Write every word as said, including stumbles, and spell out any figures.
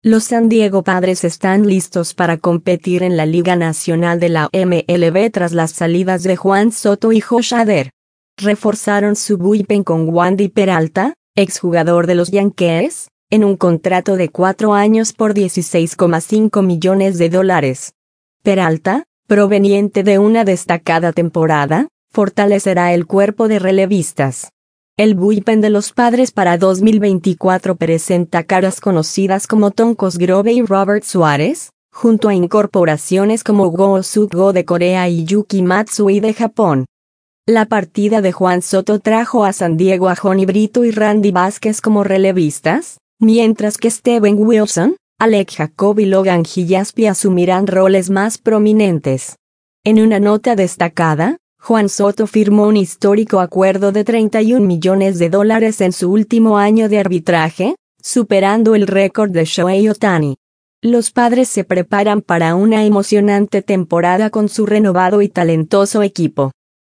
Los San Diego Padres están listos para competir en la Liga Nacional de la M L B tras las salidas de Juan Soto y Josh Hader. Reforzaron su bullpen con Wandy Peralta, exjugador de los Yankees, en un contrato de cuatro años por dieciséis coma cinco millones de dólares. Peralta, proveniente de una destacada temporada, fortalecerá el cuerpo de relevistas. El bullpen de los Padres para dos mil veinticuatro presenta caras conocidas como Tom Cosgrove y Robert Suárez, junto a incorporaciones como Go Suk-go de Corea y Yuki Matsui de Japón. La partida de Juan Soto trajo a San Diego a Jhony Brito y Randy Vázquez como relevistas, mientras que Steven Wilson, Alec Jacob y Logan Gillespie asumirán roles más prominentes. En una nota destacada, Juan Soto firmó un histórico acuerdo de treinta y un millones de dólares en su último año de arbitraje, superando el récord de Shohei Ohtani. Los Padres se preparan para una emocionante temporada con su renovado y talentoso equipo.